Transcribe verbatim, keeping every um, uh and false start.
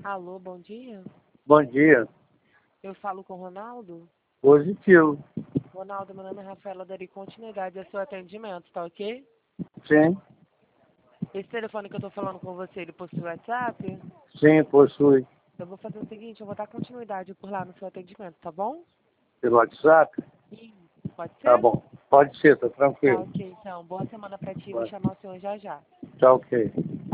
Alô, bom dia. Bom dia. Eu falo com o Ronaldo. Positivo. Ronaldo, meu nome é Rafaela, darei continuidade ao seu atendimento, tá ok? Sim. Esse telefone que eu tô falando com você, ele possui WhatsApp? Sim, possui. Eu vou fazer o seguinte, eu vou dar continuidade por lá no seu atendimento, tá bom? Pelo WhatsApp? Isso. Pode Tá ser? bom. Pode ser, tá Tá tranquilo. ok, então. Boa semana pra ti, vou Vai. chamar o senhor já já. Tá ok.